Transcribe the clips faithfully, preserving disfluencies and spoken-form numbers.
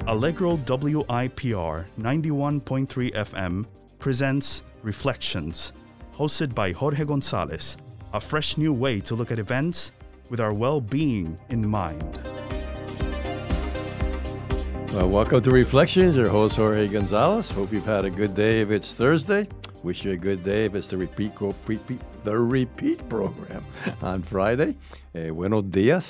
Allegro W I P R ninety-one point three F M presents Reflections, hosted by Jorge Gonzalez, a fresh new way to look at events with our well-being in mind. Well, welcome to Reflections. Your host, Jorge Gonzalez. Hope you've had a good day if it's Thursday. Wish you a good day if it's the repeat, repeat the repeat program on Friday. Uh, buenos dias.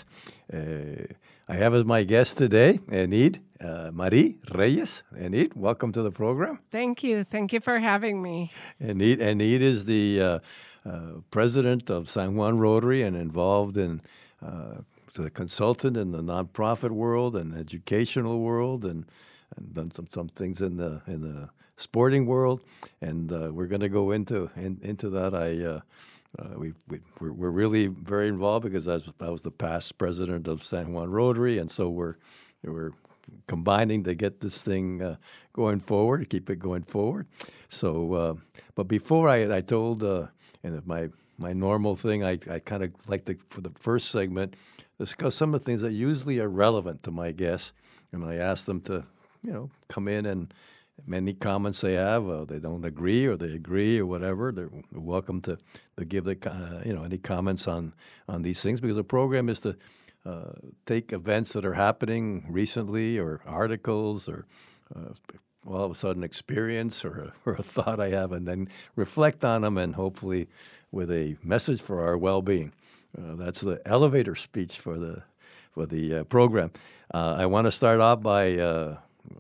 Uh, I have as my guest today, Enid uh, Marie Reyes. Enid, welcome to the program. Thank you. Thank you for having me. Enid, Enid is the uh, uh, president of San Juan Rotary and involved in uh, as a consultant in the nonprofit world and educational world, and, and done some, some things in the in the sporting world. And uh, we're going to go into in, into that. I. Uh, Uh, we, we, we're, we're really very involved because I was, I was the past president of San Juan Rotary, and so we're we're combining to get this thing uh, going forward, keep it going forward. So, uh, but before I, I told, uh, and my my normal thing, I, I kind of like to, for the first segment, discuss some of the things that usually are relevant to my guests, and I ask them to, you know, come in and. Many comments they have, uh, they don't agree or they agree or whatever. They're welcome to, to give the uh, you know any comments on, on these things, because the program is to uh, take events that are happening recently or articles or uh, all of a sudden experience or a, or a thought I have, and then reflect on them, and hopefully with a message for our well-being. Uh, that's the elevator speech for the for the uh, program. Uh, I want to start off by. Uh,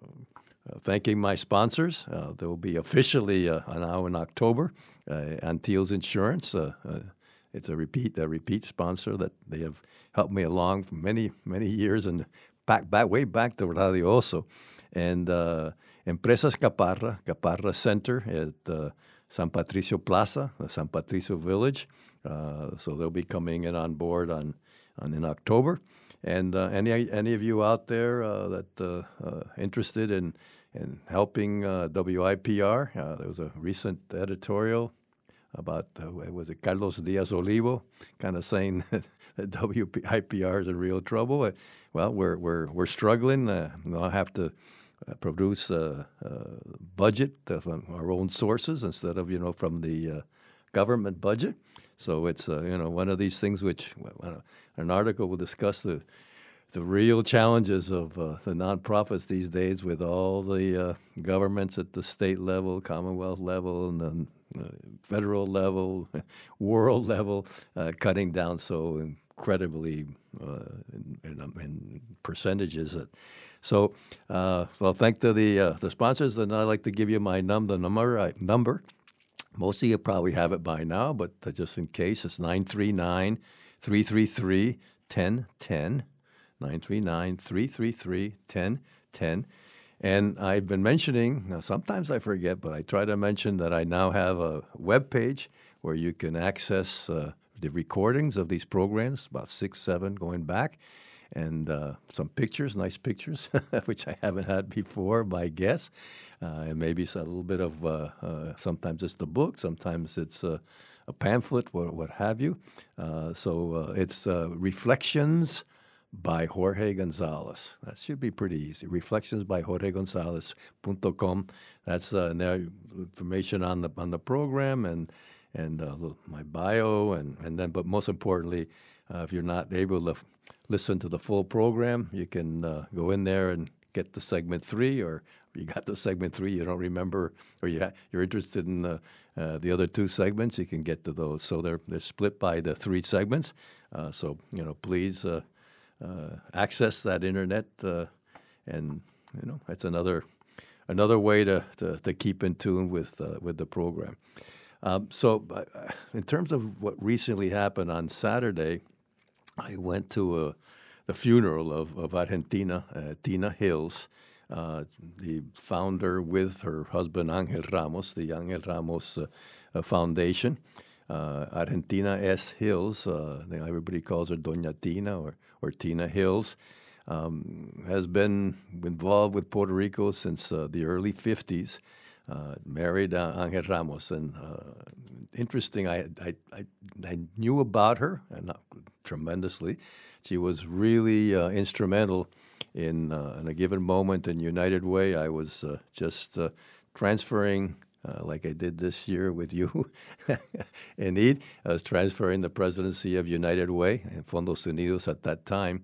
Uh, thanking my sponsors. Uh, they will be officially uh, now in October. Uh, Antilles Insurance. Uh, uh, it's a repeat, a repeat sponsor that they have helped me along for many, many years, and back, back way back to Radio Oso. And uh, Empresas Caparra, Caparra Center at uh, San Patricio Plaza, the San Patricio Village. Uh, so they'll be coming in on board on, on in October. And uh, any any of you out there uh, that uh, uh, interested in in helping uh, W I P R, uh, there was a recent editorial about uh, was it Carlos Diaz Olivo, kind of saying that W I P R is in real trouble. Uh, well, we're we're we're struggling. Uh, we'll have to uh, produce a, a budget from our own sources instead of you know from the uh, government budget. So it's uh, you know one of these things which uh, an article will discuss the the real challenges of uh, the nonprofits these days with all the uh, governments at the state level, Commonwealth level, and the uh, federal level, world level, uh, cutting down so incredibly uh, in, in, in percentages. That, so, uh, well, thank to the uh, the sponsors, and I'd like to give you my num the number uh, number. Most of you probably have it by now, but uh, just in case, it's nine three nine, three three three, one zero one zero, nine three nine, three three three, one zero one zero. And I've been mentioning, now sometimes I forget, but I try to mention that I now have a web page where you can access uh, the recordings of these programs, about six, seven going back, and uh, some pictures, nice pictures, which I haven't had before by guests. Uh, and maybe it's a little bit of, uh, uh, sometimes it's the book, sometimes it's uh, a pamphlet, what, what have you. Uh, so uh, it's uh, Reflections by Jorge Gonzalez. That should be pretty easy. Reflections by Jorge Gonzalez dot com. That's uh, information on the on the program and and uh, my bio, and, and then, but most importantly, uh, if you're not able to f- listen to the full program, you can uh, go in there and get the segment three, or you got the segment three, you don't remember, or you ha- you're interested in the, uh, the other two segments, you can get to those. So they're they're split by the three segments. Uh, so you know, please uh, uh, access that internet, uh, and you know, that's another another way to to, to keep in tune with uh, with the program. Um, so, uh, in terms of what recently happened on Saturday, I went to a, the funeral of, of Argentina, uh, Tina Hills, uh, the founder with her husband Angel Ramos, the Angel Ramos uh, uh, Foundation. Uh, Argentina S. Hills, uh, everybody calls her Doña Tina or, or Tina Hills, um, has been involved with Puerto Rico since uh, the early fifties. Uh, married uh, Angel Ramos, and uh, interesting. I, I I I knew about her, and not tremendously. She was really uh, instrumental in, uh, in a given moment in United Way, I was uh, just uh, transferring, uh, like I did this year with you, Enid, I was transferring the presidency of United Way and Fondos Unidos at that time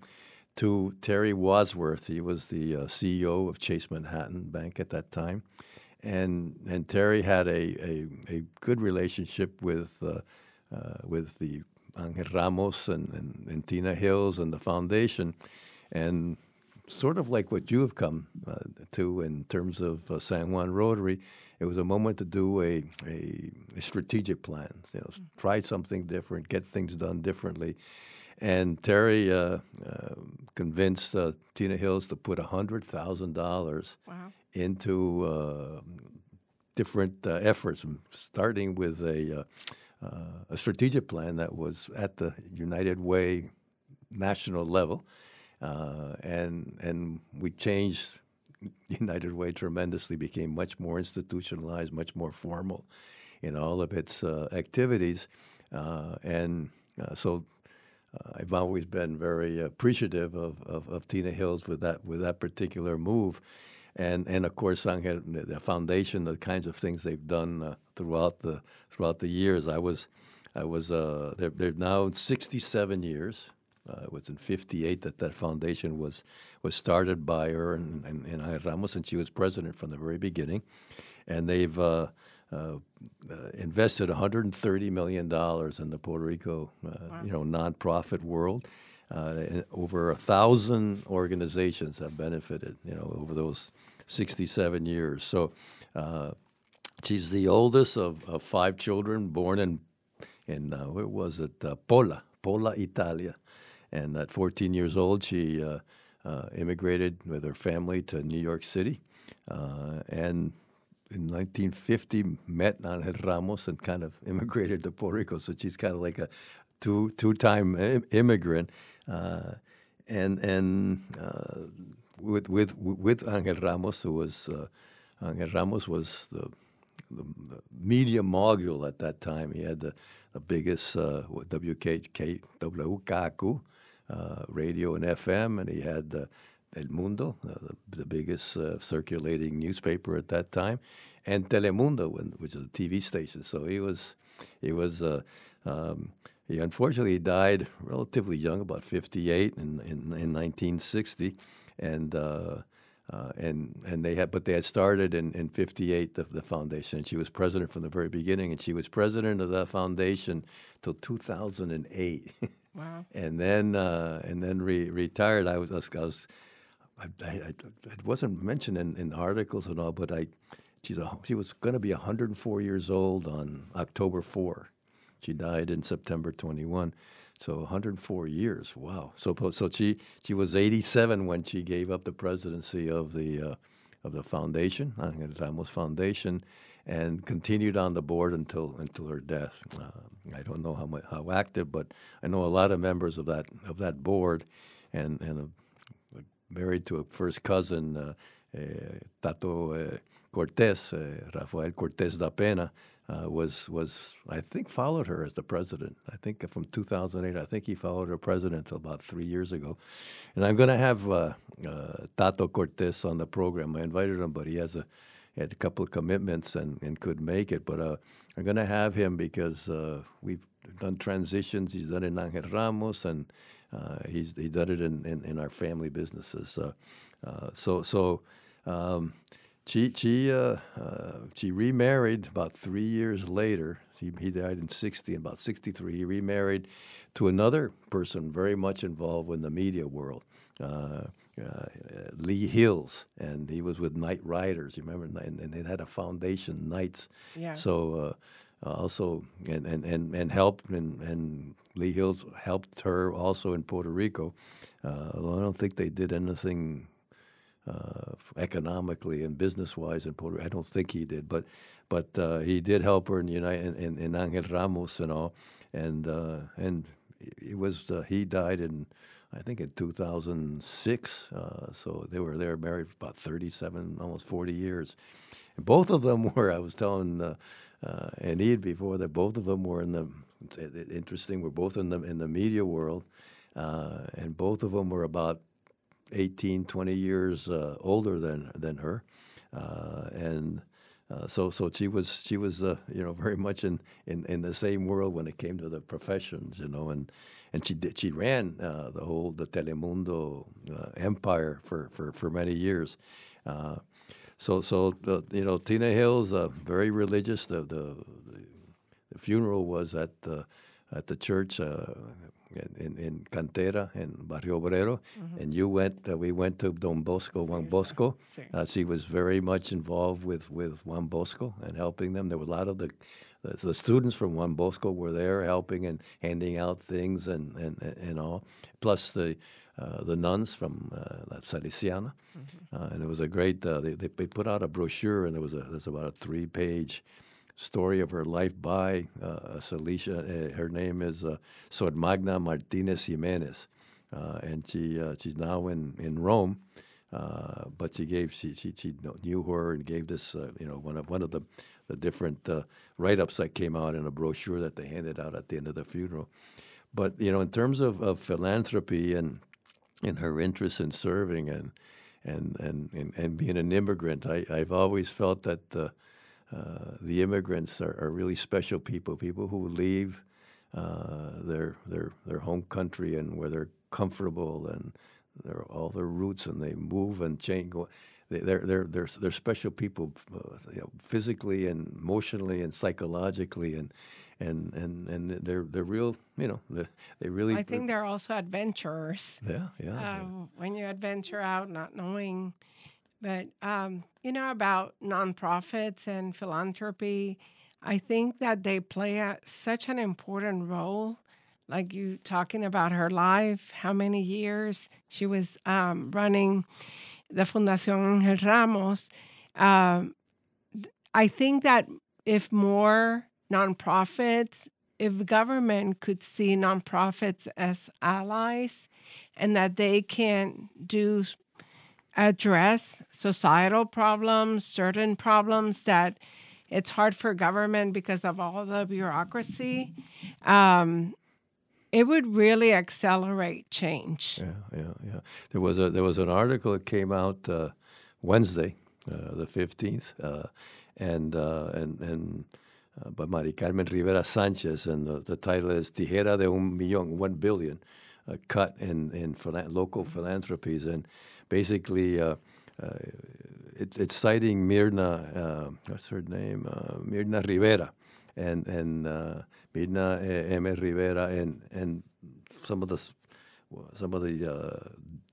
to Terry Wadsworth. He was the uh, C E O of Chase Manhattan Bank at that time. And and Terry had a, a, a good relationship with uh, uh, with the Angel Ramos and, and, and Tina Hills and the foundation. And sort of like what you have come uh, to in terms of uh, San Juan Rotary, it was a moment to do a, a, a strategic plan, you know, try something different, get things done differently. And Terry uh, uh, convinced uh, Tina Hills to put one hundred thousand dollars Wow. into uh, different uh, efforts, starting with a, uh, uh, a strategic plan that was at the United Way national level. Uh, and and we changed United Way tremendously, became much more institutionalized, much more formal in all of its uh, activities. Uh, and uh, so uh, I've always been very appreciative of, of, of Tina Hills with that with that particular move. And and of course, Angel, the foundation, the kinds of things they've done uh, throughout the throughout the years. I was I was uh, they're, they're now sixty-seven years. Uh, it was in fifty-eight that that foundation was was started by her and, and, and Angel Ramos, and she was president from the very beginning. And they've uh, uh, uh, invested one hundred thirty million dollars in the Puerto Rico, uh, wow. you know, nonprofit world. Uh, over a thousand organizations have benefited, you know, over those sixty-seven years. So uh, she's the oldest of, of five children born in, in uh, where was it, uh, Pola, Pola, Italia. And at fourteen years old, she uh, uh, immigrated with her family to New York City. Uh, and in nineteen fifty, met Angel Ramos and kind of immigrated to Puerto Rico. So she's kind of like a two, two-time im- immigrant. Uh, and and uh, with with with Angel Ramos, who was uh, Angel Ramos was the, the, the media mogul at that time. He had the, the biggest uh, W K K W K Q uh, radio and F M, and he had uh, El Mundo, uh, the, the biggest uh, circulating newspaper at that time, and Telemundo, which is a T V station. So he was he was. Uh, um, He unfortunately died relatively young, about fifty-eight, in in, in nineteen sixty, and uh, uh, and and they had, but they had started in, in fifty-eight the, the foundation. And she was president from the very beginning, and she was president of that foundation till two thousand eight. Wow! And then uh, and then re- retired. I was I was, I was I, I, it wasn't mentioned in, in articles and all, but I she's a, she was going to be one hundred four years old on October fourth. She died in September twenty-one, so one hundred four years. Wow! So, so she she was eighty-seven when she gave up the presidency of the uh, of the foundation, Angel Ramos Foundation, and continued on the board until until her death. Uh, I don't know how much, how active, but I know a lot of members of that of that board, and and uh, married to a first cousin, uh, uh, Tato uh, Cortez, uh, Rafael Cortez da Pena. Uh, was was I think followed her as the president. I think from two thousand eight. I think he followed her president until about three years ago. And I'm going to have uh, uh, Tato Cortez on the program. I invited him, but he has a he had a couple of commitments and, and couldn't make it. But uh, I'm going to have him because uh, we've done transitions. He's done it in Angel Ramos, and uh, he's he done it in, in, in our family businesses. Uh, uh, so so. Um, She she uh, uh, she remarried about three years later. He he died in sixty, and about sixty-three he remarried to another person very much involved in the media world, uh, uh, Lee Hills, and he was with Night Riders. You remember, and, and they had a foundation, Knights. Yeah. So uh, also and and and, and helped and, and Lee Hills helped her also in Puerto Rico. Uh, although I don't think they did anything. Uh, economically and business-wise in Puerto Rico. I don't think he did, but but uh, he did help her in United in, in Angel Ramos and all, and uh, and it was uh, he died in I think in two thousand six. Uh, so they were they were married for about thirty-seven, almost forty years. And both of them were. I was telling uh, uh, Enid before that both of them were in the interesting. We're both in the in the media world, uh, and both of them were about eighteen, twenty years uh, older than than her, uh, and uh, so so she was she was uh, you know very much in, in, in the same world when it came to the professions, you know, and and she did she ran uh, the whole the Telemundo uh, empire for, for, for many years. Uh, so so the, you know Tina Hill's uh, very religious. The, the the funeral was at the at the church. Uh, In, in Cantera, in Barrio Obrero, mm-hmm. and you went. Uh, we went to Don Bosco, Juan Bosco. Uh, she was very much involved with, with Juan Bosco and helping them. There were a lot of the, the the students from Juan Bosco were there helping and handing out things and and, and all. Plus the uh, the nuns from uh, Salesiana, mm-hmm. uh, and it was a great. Uh, they they put out a brochure, and there was a there's about a three page. Story of her life by uh, Celicia. Uh, her name is uh, Sor Magna Martinez Jimenez, uh, and she uh, she's now in in Rome. Uh, but she gave she she she knew her and gave this uh, you know one of one of the the different uh, write-ups that came out in a brochure that they handed out at the end of the funeral. But you know in terms of, of philanthropy and and her interest in serving and and and and, and being an immigrant, I, I've always felt that. Uh, Uh, the immigrants are, are really special people, people who leave uh, their their their home country and where they're comfortable and their all their roots, and they move and change. Go, they, they're they're they're they're special people, uh, you know, physically and emotionally and psychologically, and and and and they're they're real. You know, they, they really. I think they're also adventurers. Yeah, yeah. Um, yeah. When you adventure out, not knowing. But, um, you know, about nonprofits and philanthropy, I think that they play a, such an important role. Like you talking about her life, how many years she was um, running the Fundación Ángel Ramos. Um, I think that if more nonprofits, if government could see nonprofits as allies and that they can do address societal problems, certain problems that it's hard for government because of all the bureaucracy, um, it would really accelerate change. Yeah, yeah, yeah. There was a there was an article that came out uh, Wednesday, uh, the fifteenth, uh, and uh, and and uh, by Mari Carmen Rivera Sanchez, and the, the title is "Tijera de un millón, one billion, a cut in in phila- local philanthropies." And basically, uh, uh, it, it's citing Mirna, uh, what's her name? Uh, Mirna Rivera, and and uh, Mirna M. Rivera, and and some of the some of the uh,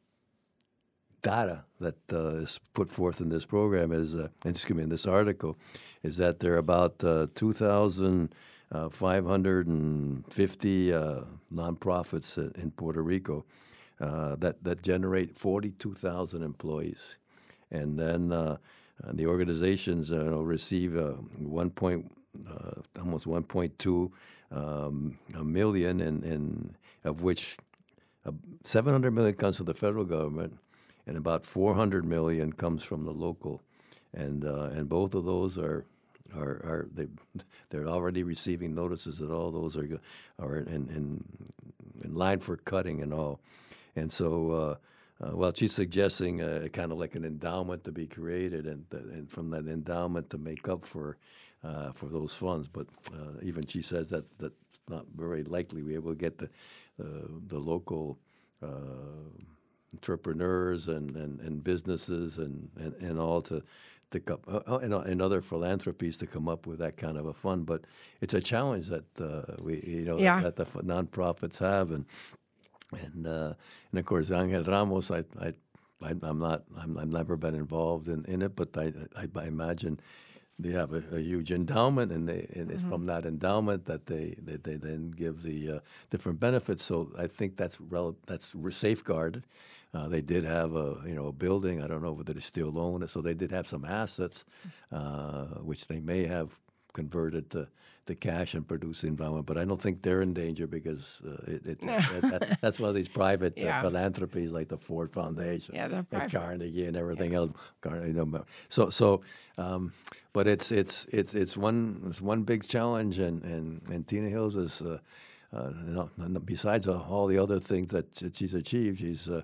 data that uh, is put forth in this program is, uh, excuse me, in this article, is that there are about uh, two thousand five hundred fifty uh, nonprofits in Puerto Rico. Uh, that, that generate forty-two thousand employees. And then uh, the organizations uh, receive uh, one point, uh, almost one point two um, a million, in, in, of which uh, seven hundred million comes from the federal government, and about four hundred million comes from the local. And uh, and both of those are are, are they they're already receiving notices that all those are are in in, in line for cutting and all. And so, uh, uh, well, she's suggesting uh, kind of like an endowment to be created, and, and from that endowment to make up for uh, for those funds. But uh, even she says that that's not very likely we're able to get the uh, the local uh, entrepreneurs and, and, and businesses and, and, and all to to come uh, and, and other philanthropies to come up with that kind of a fund. But it's a challenge that uh, we you know yeah. that the nonprofits have. And. And uh, and of course, Angel Ramos, I I I'm not I'm I've never been involved in, in it, but I, I I imagine they have a, a huge endowment, and they and it's mm-hmm. from that endowment that they they, they then give the uh, different benefits. So I think that's rel- that's safeguarded. Uh, they did have a you know a building. I don't know whether they still own it. So they did have some assets, uh, which they may have converted to. The cash and produce the environment, but I don't think they're in danger because uh, it, it, no. it, that, that's one of these private yeah. uh, philanthropies like the Ford Foundation, yeah, and Carnegie, and everything yeah. else. You know, so so, um, but it's it's it's it's one it's one big challenge, and and, and Tina Hills is, uh, uh, you know, besides uh, all the other things that she's achieved, she's uh,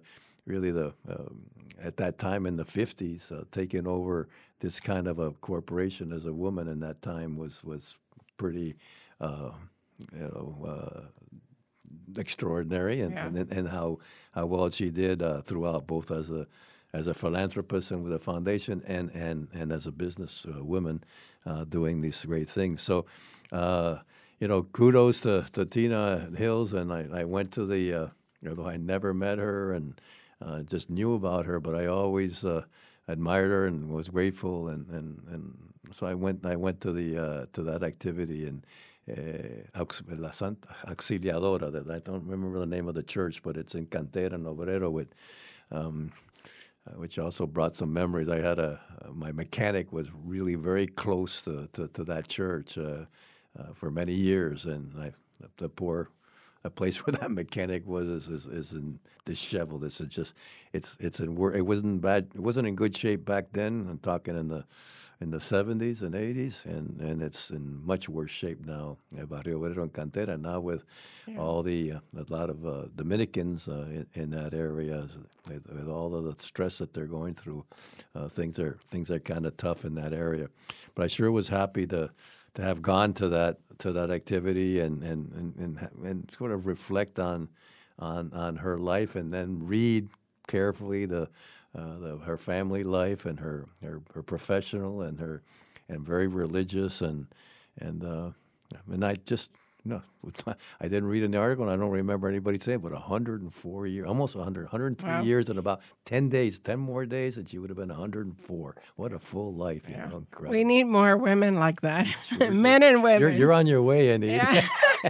really the um, at that time in the fifties, uh, taking over this kind of a corporation as a woman in that time was was pretty, uh, you know, uh, extraordinary, and, Yeah. and and how how well she did uh, throughout, both as a as a philanthropist and with a foundation, and and and as a business uh, woman, uh, doing these great things. So, uh, you know, kudos to, to Tina Hills, and I, I went to the, uh, although I never met her and uh, just knew about her, but I always uh, admired her and was grateful, and, and, and so I went I went to the uh, to that activity, and uh, Aux- La Santa Auxiliadora. That I don't remember the name of the church, but it's in Cantera and Obrero, with. Um, Uh, which also brought some memories. I had a uh, my mechanic was really very close to, to, to that church uh, uh, for many years, and I, the, the poor a place where that mechanic was is, is, is in disheveled. It's just it's it's in wor- it wasn't bad. It wasn't in good shape back then. I'm talking in the in the seventies and eighties, and, and it's in much worse shape now. uh, Barrio Obrero and Cantera now, with Yeah. all the uh, a lot of uh, Dominicans uh, in, in that area, with, with all of the stress that they're going through. Uh, things are things are kind of tough in that area. But I sure was happy to to have gone to that to that activity, and and and, and, ha- and sort of reflect on on on her life, and then read carefully the. Uh, the, her family life, and her, her, her professional, and her and very religious, and and uh, and I just no, I didn't read in the article, and I don't remember anybody saying, but one hundred four years, almost one hundred, one hundred three Wow. years, and about ten days, ten more days, and she would have been one hundred four. What a full life, you Yeah. know, incredible. We need more women like that, men and women. You're, you're on your way, Anita. Yeah.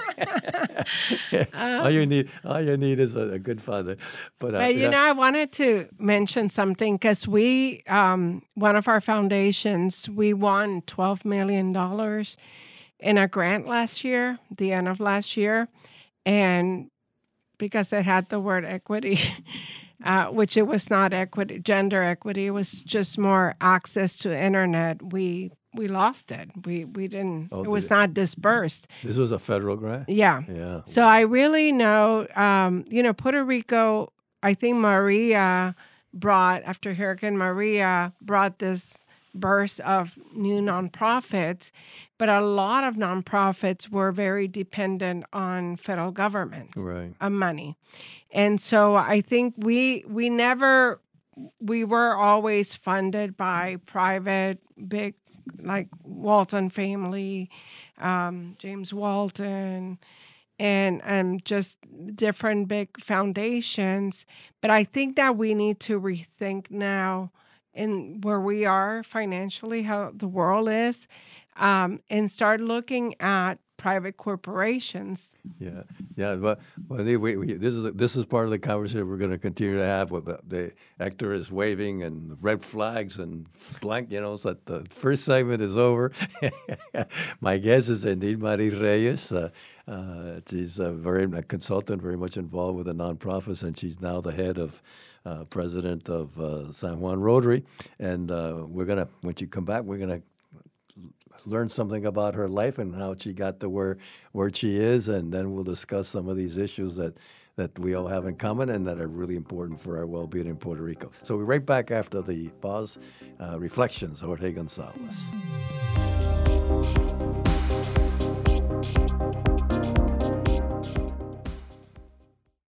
all you need, all you need is a, a good father. But, uh, But you yeah. know, I wanted to mention something because we, um, one of our foundations, we won twelve million dollars in a grant last year, the end of last year, and because it had the word equity, uh, which it was not equity, gender equity, it was just more access to internet. We we lost it. We we didn't. Oh, it did was it? not dispersed. This was a federal grant? Yeah. Yeah. So I really know, um, you know, Puerto Rico, I think Maria brought, after Hurricane Maria, brought this burst of new nonprofits, but a lot of nonprofits were very dependent on federal government Right. of money. And so I think we we never, we were always funded by private, big, like Walton family, um, James Walton, and um, just different big foundations. But I think that we need to rethink now in where we are financially, how the world is, um, and start looking at private corporations. Yeah, yeah. But well, we, we, this is this is part of the conversation we're going to continue to have. With the, the Hector is waving and red flags and blank. You know, so that the first segment is over. My guest is Enid Marie Reyes. Uh, uh, she's a very a consultant, very much involved with the nonprofits, and she's now the head of. Uh, president of uh, San Juan Rotary, and uh, we're gonna when you come back, we're gonna learn something about her life and how she got to where where she is, and then we'll discuss some of these issues that that we all have in common and that are really important for our well-being in Puerto Rico. So we're right back after the pause. Uh, reflections, Jorge Gonzalez.